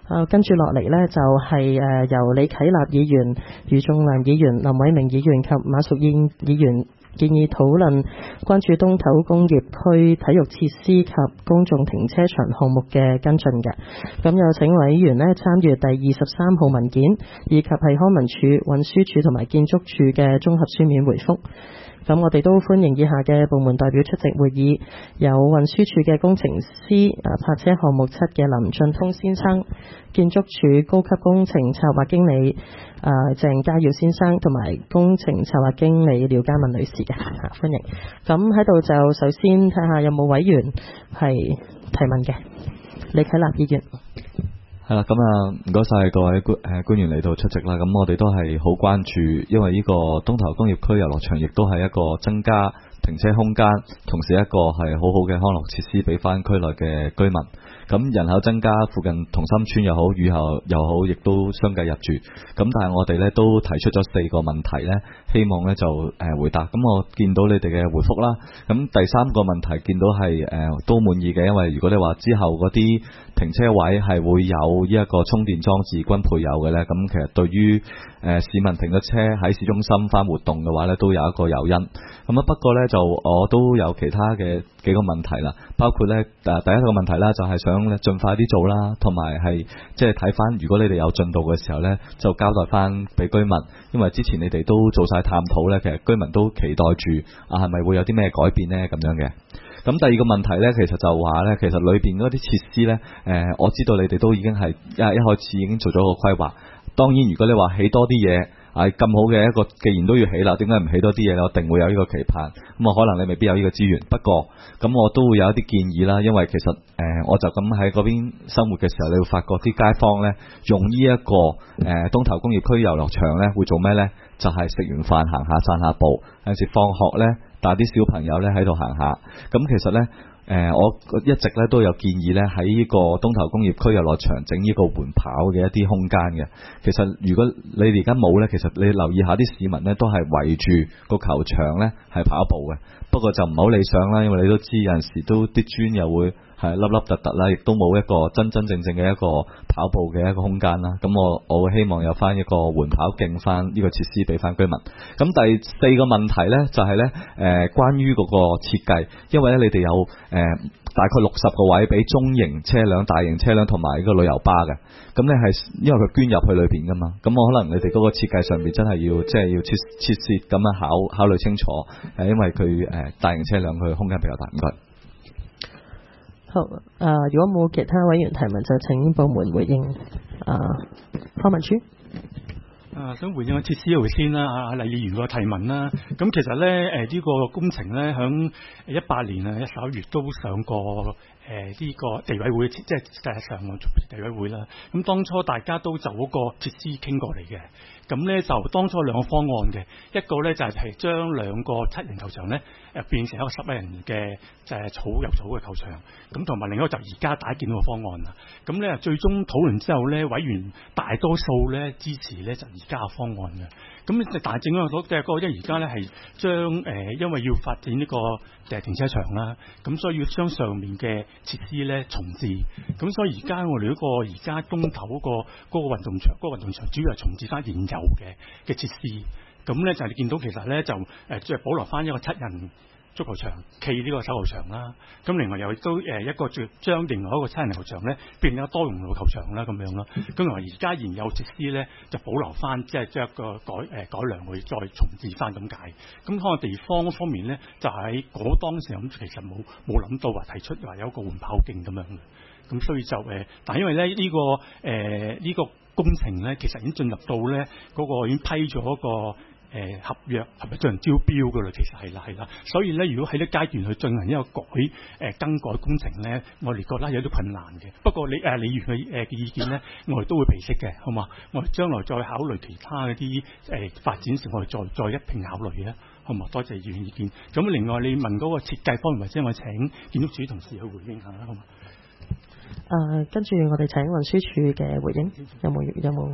跟住落嚟呢，就係由李啟立議員、余仲良議員、林偉明議員及馬淑燕議員建議討論關注東頭工業區體育設施及公眾停車場項目嘅跟進嘅。咁有請委員呢參與第23號文件，以及係康文署、運輸署同埋建築署嘅綜合書面回覆。咁我哋都歡迎以下嘅部門代表出席會議，有運輸署嘅工程師泊車項目7嘅林俊峰先生，建築署高級工程策劃經理鄭家耀先生，同埋工程策劃經理廖嘉敏女士嘅，歡迎。咁喺度就首先睇下有冇委員係提問嘅。李啟立議員。 係啦，咁唔該晒各位官員嚟到出席啦。咁我哋都係好關注，因為呢個東頭工業區遊樂場亦都係一個增加停車空間，同時一個係好好嘅康樂設施俾翻區內嘅居民。咁人口增加，附近同心村又好，雨後又好，亦都相繼入住。咁但係我哋呢都提出咗4個問題呢，希望呢就回答。咁我見到你哋嘅回覆啦。咁第3個問題見到係都滿意嘅，因為如果你話之後嗰啲停車位係會有呢一個充電裝置均配有嘅呢，咁其實對於市民停咗車喺市中心翻活動嘅話呢，都有一個誘因。咁不過呢，就我都有其他嘅幾個問題啦，包括呢第一個問題啦，就係想盡快啲做啦，同埋係即係睇翻如果你哋有進度嘅時候呢，就交代翻俾居民，因為之前你哋都做晒探討呢，其實居民都期待住係咪會有啲咩改變呢咁樣嘅。咁第二個問題呢，其實就話呢，其實裏邊嗰啲設施呢，我知道你哋都已經係一開始已經做咗個規劃。當然，如果你話起多啲嘢，咁好嘅一個，既然都要起啦，點解唔起多啲嘢呢？我一定會有呢個期盼。咁可能你未必有呢個資源，不過咁我都會有一啲建議啦。因為其實我就咁喺嗰邊生活嘅時候，你會發覺啲街坊呢，用呢一個東頭工業區遊樂場呢，會做咩呢？就係食完飯行下散下步，有時放學呢，帶啲小朋友呢喺度行下。咁其實呢，我一直咧都有建議咧喺呢個東頭工業區遊樂場整呢個緩跑嘅一啲空間嘅。其實如果你哋而家冇咧，其實你留意下啲市民咧都係圍住個球場咧係跑步嘅。不過就唔好理想啦，因為你都知有陣時都啲磚又會係凹凹凸凸啦，亦都冇一個真正嘅一個跑步嘅一個空間啦。咁我會希望有翻一個緩跑徑翻呢個設施俾翻居民。咁第4個問題咧就係咧關於嗰個設計，因為咧你哋有大概60個位俾中型車輛、大型車輛同埋呢個旅遊巴嘅。咁你係因為佢捐入去裏邊噶嘛，咁我可能你哋嗰個設計上面真係要即係要切實咁樣考慮清楚，因為佢大型車輛佢空間比較大。唔該。 好，如果冇其他委員提問，就請部門回應。康文署。 想回應個設施嗰度先啦，黎議員個提問啦。咁其實咧，呢個工程咧，響18年11月都上過呢個地委會，即係上岸地委會啦。咁當初大家都就嗰個設施傾過嚟嘅。咁咧就當初2個方案嘅，一個咧就係將2個7人球場咧變成一個11人嘅就係草嘅球場，咁同埋另一個就而家大家見到個方案啦。咁咧最終討論之後咧，委員大多數咧支持咧就而家嘅方案嘅。咁但係正嗰個即係嗰個，因為而家咧係將因為要發展呢個停車場啦，咁所以要將上面嘅設施咧重置。咁所以而家我哋嗰個而家東頭嗰個運動場，嗰個運動場主要係重置翻現有嘅設施。咁咧就你見到其實咧就即係保留翻一個7人足球場暨呢個手球場啦。咁另外又都一個將另外一個7人球場咧變咗多用途球場啦咁樣咯。咁同埋而家現有設施咧就保留翻，即係將一個改良去再重置翻咁解。咁可能地方方面咧就喺當時咁其實冇諗到話提出話有一個緩跑徑咁樣嘅。咁所以就但因為咧呢個工程咧其實已經進入到咧嗰個已經批咗一個合約係咪進行招標㗎啦？其實係啦，所以咧如果喺呢階段去進行一個更改工程咧，我哋覺得有啲困難嘅。不過李議員嘅意見咧，我哋都會備悉嘅，好嘛？我哋將來再考慮其他嗰啲發展時，我哋再一併考慮咧，好嘛？多謝議員意見。咁另外你問嗰個設計方面，或者我請建築署同事去回應下啦，好嘛？ 跟住我哋請運輸署嘅回應，有冇？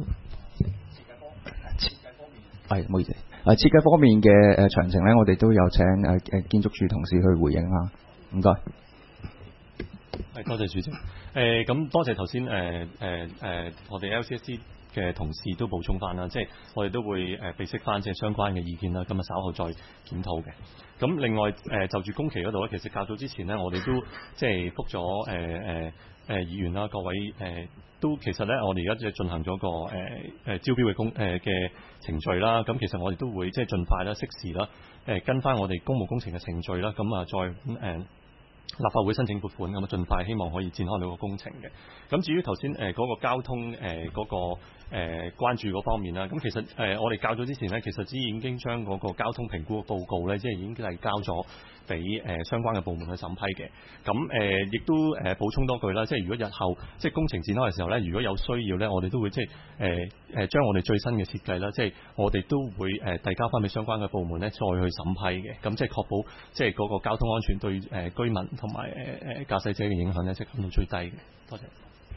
係，唔好意思。設計方面嘅詳情咧，我哋都有請建築署同事去回應啦。唔該。 係，多謝主席。 咁多謝頭先我哋 LCSC 嘅同事都補充翻啦，即係我哋都會備悉翻即係相關嘅意見啦，咁啊稍後再檢討嘅。咁另外就住工期嗰度咧，其實較早之前咧，我哋都即係覆咗議員啦，各位都其實咧，我哋而家即係進行咗個招標嘅程序啦。咁其實我哋都會即係盡快啦、適時啦，跟翻我哋公務工程嘅程序啦，咁啊再立法會申請撥款，咁啊盡快希望可以展開到個工程嘅。咁至於頭先嗰個交通嗰個關注嗰方面啦，咁其實我哋較早之前呢，其實已經將嗰個交通評估嘅報告呢，即係已經係交咗俾相關嘅部門去審批嘅。咁亦都補充多句啦，即係如果日後即係工程展開嘅時候呢，如果有需要呢，我哋都會即係將我哋最新嘅設計啦，即係我哋都會遞交翻俾相關嘅部門呢，再去審批嘅。咁即係確保即係嗰個交通安全對居民同埋駕駛者嘅影響呢，即係降到最低嘅。多謝。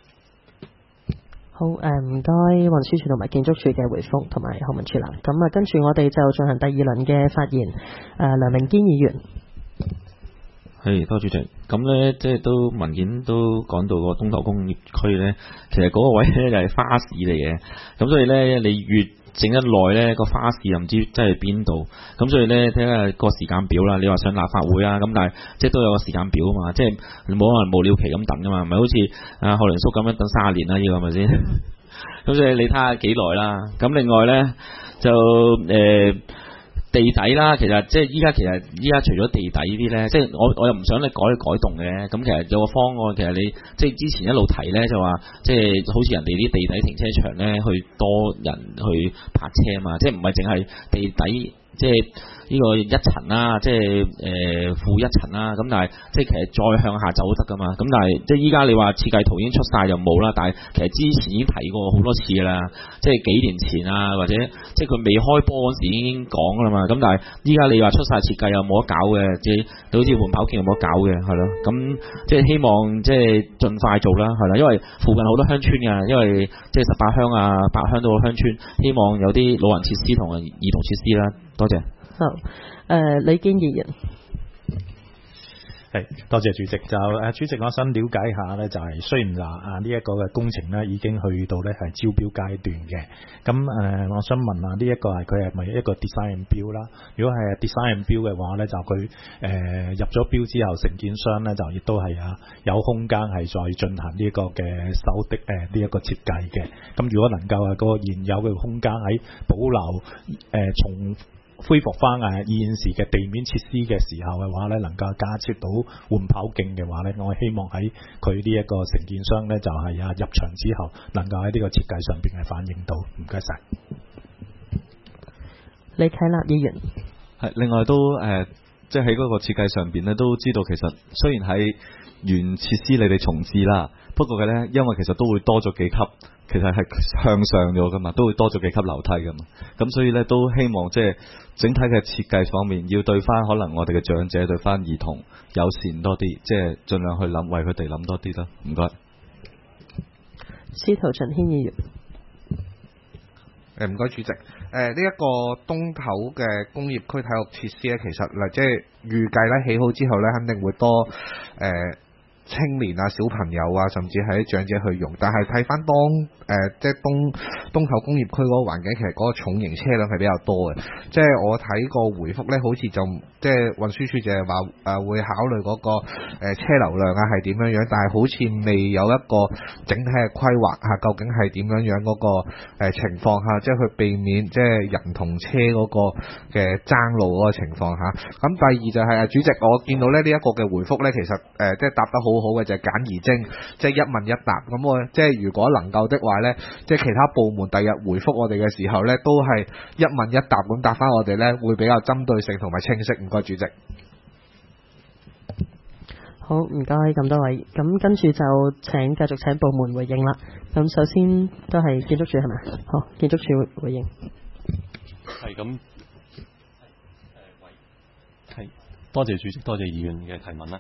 好，唔該運輸署同埋建築署嘅回覆同埋康文署啦。咁啊，跟住我哋就進行第二輪嘅發言。梁明堅議員， 係多謝主席。咁咧，即係都文件都講到個東頭工業區咧，其實嗰個位咧就係花市嚟嘅。咁所以咧，你越整得耐咧，個花市又唔知真係邊度。咁所以咧，睇下個時間表啦。你話上立法會啊，咁但係即係都有個時間表啊嘛。即係冇可能無了期咁等噶嘛，唔係好似賀倫叔咁樣等30年啦，呢個係咪先？咁所以你睇下幾耐啦。咁另外咧就地底啦，其實即係依家除咗地底呢啲咧，即係我又唔想你改動嘅。咁其實有個方案，其實你即係之前一路提咧，就話即係好似人哋啲地底停車場咧，去多人去泊車嘛，即係唔係淨係地底。即係呢個一層啦，即係負一層啦，咁但係即係其實再向下走都得噶嘛，咁但係即係依家你話設計圖已經出晒就冇啦，但係其實之前已經提過好多次噶啦，即係幾年前啊，或者即係佢未開波嗰時已經講噶啦嘛，咁但係依家你話出晒設計又冇得搞嘅，即係好似換跑徑又冇得搞嘅，係咯，咁即係希望即係盡快做啦，係啦，因為附近好多鄉村㗎，因為即係18鄉啊、8鄉都好鄉村，希望有啲老人設施同兒童設施啦。多謝。 好，李堅議員。 係，多謝主席。主席，我想了解下咧，就係雖然呢一個嘅工程咧已經去到咧係招標階段嘅，咁我想問下呢一個係佢係咪一個 design build 啦？如果係 design build 嘅話咧，就佢入咗標之後，承建商咧就亦都係有空間係再進行呢一個嘅手的呢一個設計嘅。咁如果能夠個現有嘅空間喺保留從恢復翻現時嘅地面設施嘅時候嘅話咧，能夠加設到換跑徑嘅話咧，我希望喺佢呢一個承建商咧就係入場之後，能夠喺呢個設計上邊係反映到。唔該晒。 李啟立議員， 係另外都即係喺嗰個設計上邊咧，都知道其實雖然喺原設施你哋重置啦，不過嘅咧，因為其實都會多咗幾級。其實係向上咗噶嘛，都會多咗幾級樓梯噶嘛，咁所以咧都希望即係整體嘅設計方面要對翻可能我哋嘅長者對翻兒童友善多啲，即係盡量去諗為佢哋諗多啲啦。唔該。 司徒陳軒議員。 唔該主席。呢一個東頭嘅工業區體育設施咧，其實即係預計咧起好之後咧，肯定會多青年啊、小朋友啊，甚至係啲長者去用，但係睇翻即係東頭工業區嗰個環境，其實嗰個重型車輛係比較多嘅。即係我睇個回覆咧，好似就即係運輸署就係話會考慮嗰個車流量啊係點樣樣，但係好似未有一個整體嘅規劃嚇，究竟係點樣樣嗰個情況下，即係去避免即係人同車嗰個嘅爭路嗰個情況下。咁第二就係主席，我見到咧呢一個嘅回覆咧，其實即係答得好好嘅，就係簡而精，即係一問一答。咁我即係如果能夠的話咧，即係其他部門第日回覆我哋嘅時候咧，都係一問一答咁答翻我哋咧，會比較針對性同埋清晰。唔該，主席。 好，唔該咁多位。咁跟住就繼續請部門回應啦。咁首先都係建築署係咪？好，建築署回應。 係咁。係，多謝主席，多謝議員嘅提問啦。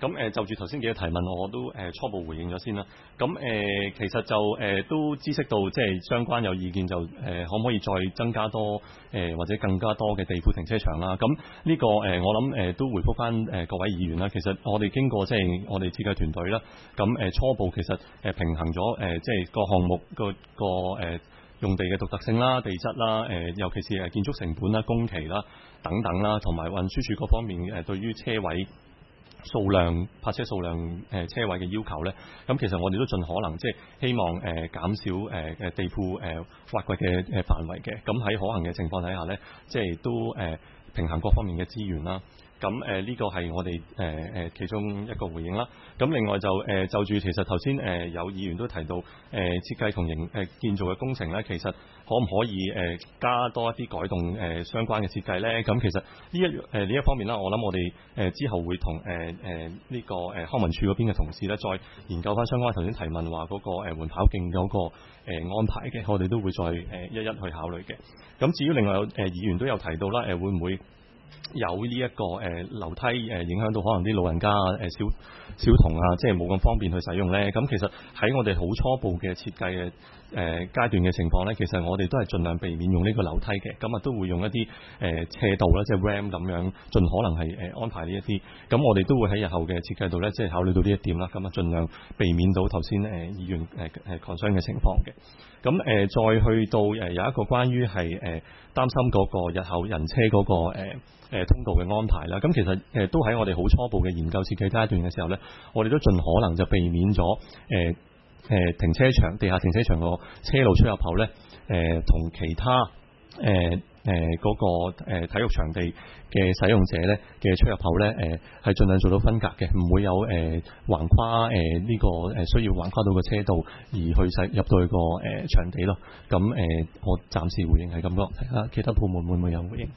咁就住頭先幾個提問，我都初步回應咗先啦。咁其實就都知悉到，即係相關有意見就可唔可以再增加多或者更加多嘅地庫停車場啦？咁呢個我諗都回覆翻各位議員啦。其實我哋經過即係我哋設計團隊啦，咁初步其實平衡咗即係個項目個用地嘅獨特性啦、地質啦、尤其是建築成本啦、工期啦等等啦，同埋運輸署各方面對於車位數量、泊車數量、車位嘅要求呢，咁其實我哋都盡可能即係希望減少地庫挖掘嘅範圍嘅，咁喺可行嘅情況底下呢，即係都平衡各方面嘅資源啦。咁呢個係我哋其中一個回應啦。咁另外就住其實頭先有議員都提到設計同建造嘅工程呢，其實可唔可以加多一啲改動相關嘅設計呢？咁其實呢一方面啦，我諗我哋之後會同呢個康文署嗰邊嘅同事呢，再研究翻相關頭先提問話嗰個緩跑徑嗰個安排嘅，我哋都會再一一去考慮嘅。咁至於另外有議員都有提到啦，會唔會有呢一個樓梯影響到可能啲老人家小童啊，即係冇咁方便去使用呢？咁其實喺我哋好初步嘅設計嘅階段嘅情況呢，其實我哋都係盡量避免用呢個樓梯嘅，咁啊都會用一啲斜道啦，即係 RAM 咁樣，盡可能係安排呢一啲。咁我哋都會喺日後嘅設計度呢，即係考慮到呢一點啦，咁啊盡量避免到頭先議員concern嘅情況嘅。咁再去到有一個關於係擔心嗰個日後人車嗰個通道嘅安排啦。咁其實都喺我哋好初步嘅研究設計階段嘅時候呢，我哋都盡可能就避免咗停車場、地下停車場個車路出入口呢，同其他嗰個體育場地嘅使用者呢嘅出入口呢，係盡量做到分隔嘅，唔會有橫跨呢個需要橫跨到個車道而去入到去個場地咯。咁我暫時回應係咁多，睇下其他部門會唔會有回應？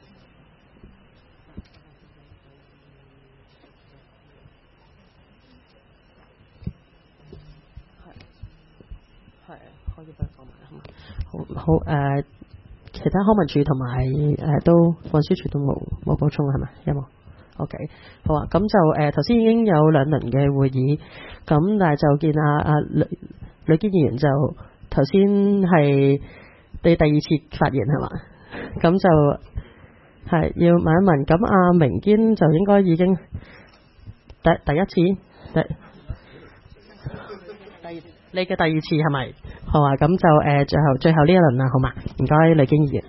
係可以幫我埋好其他康文署同埋都運輸署都冇補充係咪？有冇 ？OK 好啊，咁就頭先已經有兩輪嘅會議，咁但係就見呂堅議員就頭先係你第二次發言係嘛？咁就係要問一問，咁阿明堅就應該已經第一次你嘅第二次係咪？好啊，咁就最後呢一輪啦，好嘛？唔該，呂堅議員。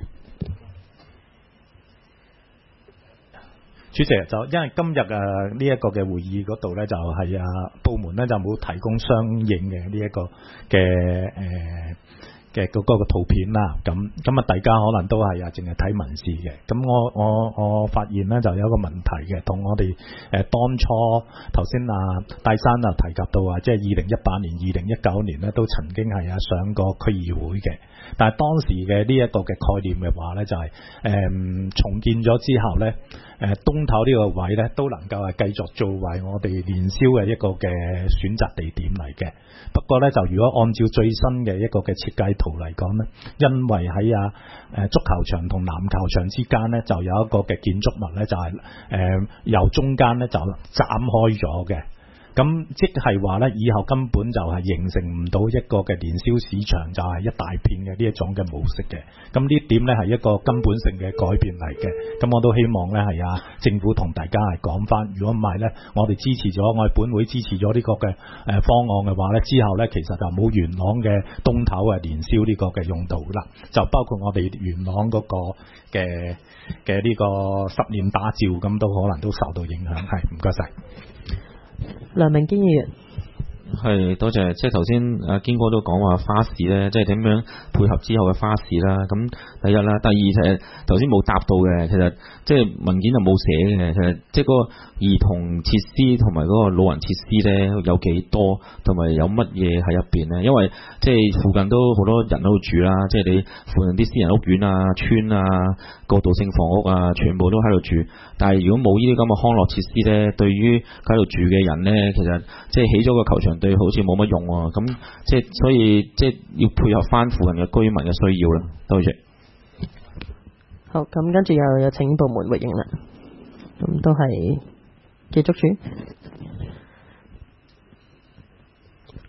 主席，就因為今日呢一個嘅會議嗰度呢，就係部門呢就冇提供相應嘅呢一個嘅嗰個圖片啦，咁大家可能都係淨係睇文字嘅。咁我發現呢就有一個問題嘅，同我哋當初頭先戴生提及到話，即係2018年、2019年呢都曾經係上過區議會嘅，但係當時嘅呢一個嘅概念嘅話呢，就係重建咗之後呢，東頭呢個位呢都能夠係繼續作為我哋年宵嘅一個嘅選擇地點嚟嘅。不過呢，就如果按照最新嘅一個嘅設計圖嚟講呢，因為喺足球場同籃球場之間呢，就有一個嘅建築物呢，就係由中間呢就斬開咗嘅。咁即係話呢，以後根本就係形成唔到一個嘅年宵市場，就係一大片嘅呢一種嘅模式嘅。咁呢點呢係一個根本性嘅改變嚟嘅。咁我都希望呢係政府同大家係講翻，如果唔係呢，我哋支持咗，我哋本會支持咗呢個嘅方案嘅話呢，之後呢其實就冇元朗嘅東頭年宵呢個嘅用途啦，就包括我哋元朗嗰個嘅呢個10年打醮，咁都可能都受到影響。係，唔該晒。 梁明堅議員。 係，多謝。即係頭先阿堅哥都講話花市咧，即係點樣配合之後嘅花市啦。咁第一啦，第二就係頭先冇答到嘅，其實即係文件就冇寫嘅。其實即係嗰個兒童設施同埋嗰個老人設施咧有幾多，同埋有乜嘢喺入邊咧？因為即係附近都好多人喺度住啦，即係你附近啲私人屋苑啊、村啊、過渡性房屋啊，全部都喺度住。但係如果冇呢啲咁嘅康樂設施咧，對於喺度住嘅人咧，其實即係起咗個球場對好似冇乜用喎。咁即係所以即係要配合翻附近嘅居民嘅需要啦。多謝。 好，咁跟住又有請部門回應啦。咁都係建築署。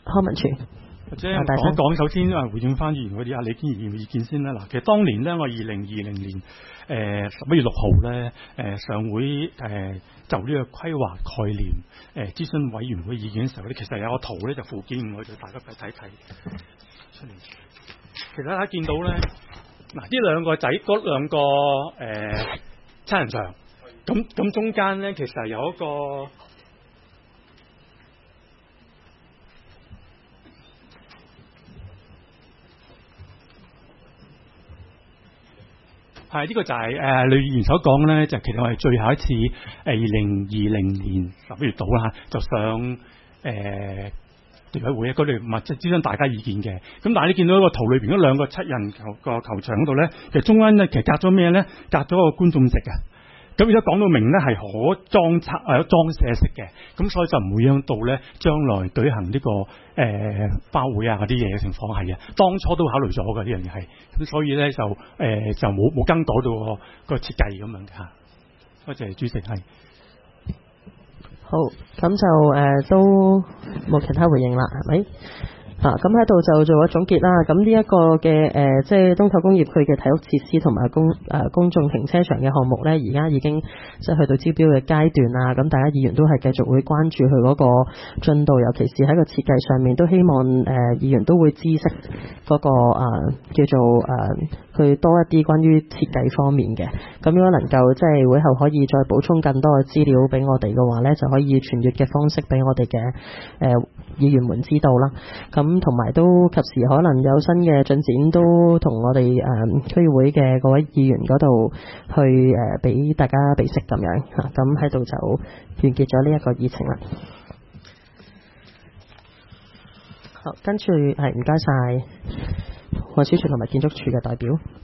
康文署。 或者講首先回應翻議員嗰啲李堅議員嘅意見先啦。嗱，其實當年咧，我2020年11月6號咧，上會就呢個規劃概念諮詢委員會意見嘅時候咧，其實有個圖咧就附件5，我哋大家睇睇出嚟。其實大家見到咧，嗱呢兩個仔嗰兩個七人場，咁中間咧其實有一個。係呢個就係呂議員所講咧，就其實我係最後一次2020年11月到啦，就上地委會嗰度咪即係諮詢大家意見嘅。咁但係你見到個圖裏邊嗰兩個7人個球場嗰度咧，其實中間咧其實隔咗咩咧？隔咗個觀眾席啊！咁而家講到明咧係可裝卸式嘅，咁所以就唔會影響到咧將來舉行呢個花會啊嗰啲嘢嘅情況係啊，當初都考慮咗嘅呢樣嘢係，咁所以咧就冇更改到個設計咁樣嚇。多謝主席係。 好，咁就都冇其他回應啦，係咪？咁喺度就做咗總結啦。咁呢一個嘅即係東頭工業區嘅體育設施同埋公眾停車場嘅項目咧，而家已經即係去到招標嘅階段啦。咁大家議員都係繼續會關注佢嗰個進度，尤其是喺個設計上面，都希望議員都會知悉嗰個叫做佢多一啲關於設計方面嘅。咁如果能夠即係會後可以再補充更多嘅資料俾我哋嘅話咧，就可以傳閱嘅方式俾我哋嘅議員們知道啦。咁同埋都及時可能有新嘅進展，都同我哋區議會嘅各位議員嗰度去俾大家備悉咁樣嚇。咁喺度就完結咗呢一個議程啦。好，跟住係唔該晒運輸署同埋建築署嘅代表。